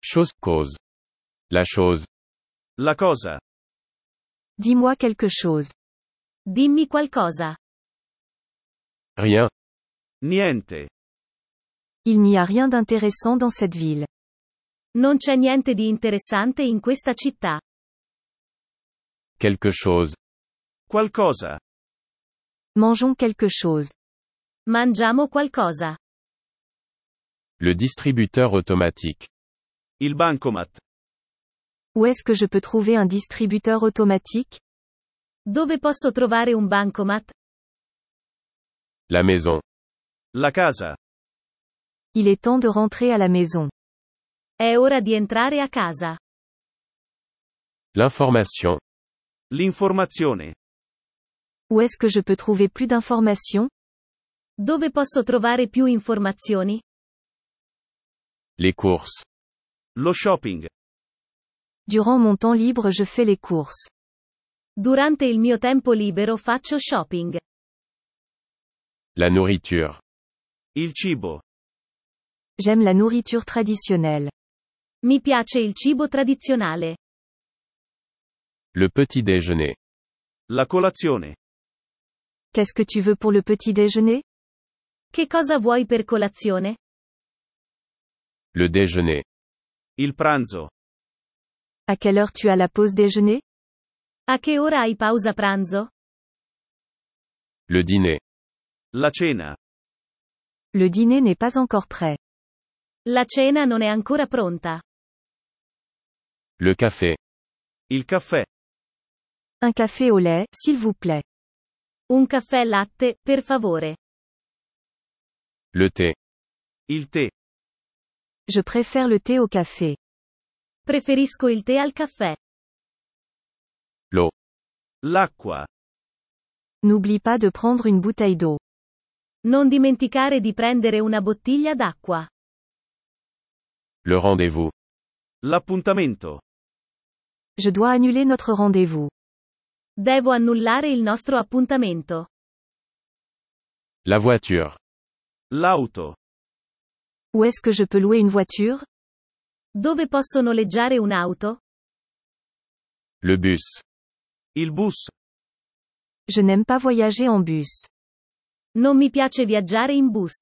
Chose, cause. La chose. La cosa. Dis-moi quelque chose. Dimmi qualcosa. Rien. Niente. Il n'y a rien d'intéressant dans cette ville. Non c'è niente di interessante in questa città. Quelque chose. Qualcosa. Mangeons quelque chose. Mangiamo qualcosa. Le distributeur automatique. Il bancomat. Où est-ce que je peux trouver un distributeur automatique? Dove posso trovare un bancomat? La maison. La casa. Il est temps de rentrer à la maison. È ora di entrare a casa. L'information. L'informazione. Où est-ce que je peux trouver plus d'informations? Dove posso trovare più informazioni? Les courses. Lo shopping. Durant mon temps libre, je fais les courses. Durante il mio tempo libero faccio shopping. La nourriture. Il cibo. J'aime la nourriture traditionnelle. Mi piace il cibo tradizionale. Le petit déjeuner. La colazione. Qu'est-ce que tu veux pour le petit déjeuner? Che cosa vuoi per colazione? Le déjeuner. Il pranzo. À quelle heure tu as la pause déjeuner? A che ora hai pausa pranzo? Le dîner. La cena. Le dîner n'est pas encore prêt. La cena non è ancora pronta. Le café. Il caffè. Un café au lait, s'il vous plaît. Un caffè latte, per favore. Le thé. Il tè. Je préfère le thé au café. Preferisco il tè al caffè. L'eau. L'acqua. N'oublie pas de prendre une bouteille d'eau. Non dimenticare di prendere una bottiglia d'acqua. Le rendez-vous. L'appuntamento. Je dois annuler notre rendez-vous. Devo annullare il nostro appuntamento. La voiture. L'auto. Où est-ce que je peux louer une voiture? Dove posso noleggiare un'auto? Le bus. Il bus. Je n'aime pas voyager en bus. Non mi piace viaggiare in bus.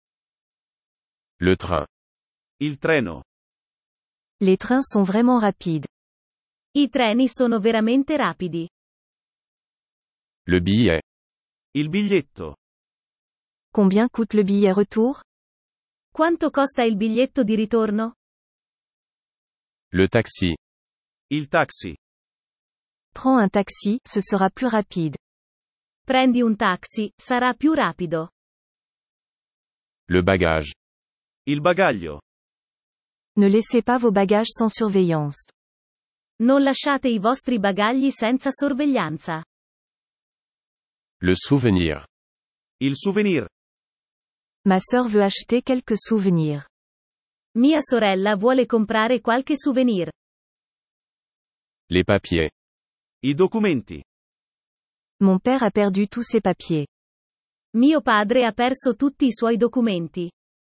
Le train. Il treno. Les trains sont vraiment rapides. I treni sono veramente rapidi. Le billet. Il biglietto. Combien coûte le billet retour? Quanto costa il biglietto di ritorno? Le taxi. Il taxi. Prends un taxi, ce sera plus rapide. Prendi un taxi, sarà più rapido. Le bagage. Il bagaglio. Ne laissez pas vos bagages sans surveillance. Non lasciate i vostri bagagli senza sorveglianza. Le souvenir. Il souvenir. Ma sœur veut acheter quelques souvenirs. Mia sorella vuole comprare qualche souvenir. Les papiers. I documenti. Mon père a perdu tous ses papiers. Mio padre ha perso tutti i suoi documenti.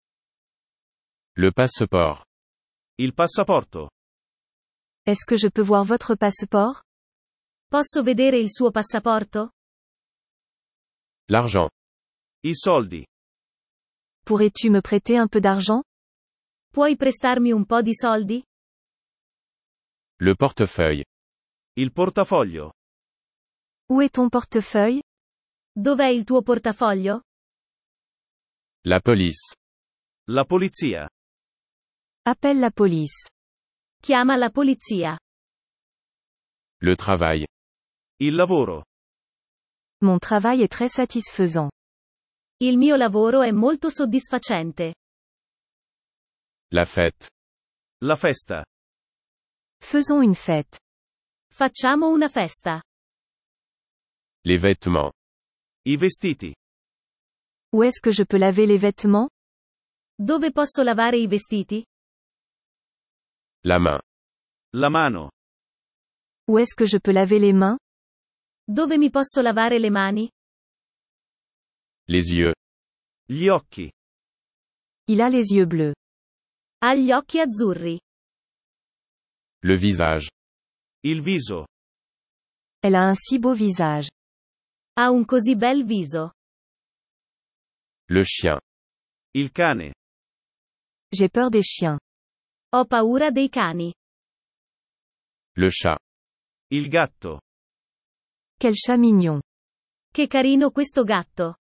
Le passeport. Il passaporto. Est-ce que je peux voir votre passeport? Posso vedere il suo passaporto? L'argent. I soldi. Pourrais-tu me prêter un peu d'argent? Puoi prestarmi un po' di soldi? Le portefeuille. Il portafoglio. Où est ton portefeuille? Dov'è il tuo portafoglio? La police. La polizia. Appelle la police. Chiama la polizia. Le travail. Il lavoro. Mon travail est très satisfaisant. Il mio lavoro è molto soddisfacente. La fête. La festa. Faisons une fête. Facciamo una festa. Les vêtements. I vestiti. Où est-ce que je peux laver les vêtements? Dove posso lavare i vestiti? La main. La mano. Où est-ce que je peux laver les mains? Dove mi posso lavare le mani? Les yeux. Gli occhi. Il a les yeux bleus. Ha gli occhi azzurri. Le visage. Il viso. Elle a un si beau visage. Ha un così bel viso. Le chien. Il cane. J'ai peur des chiens. Ho paura dei cani. Le chat. Il gatto. Quel chat mignon. Che carino questo gatto.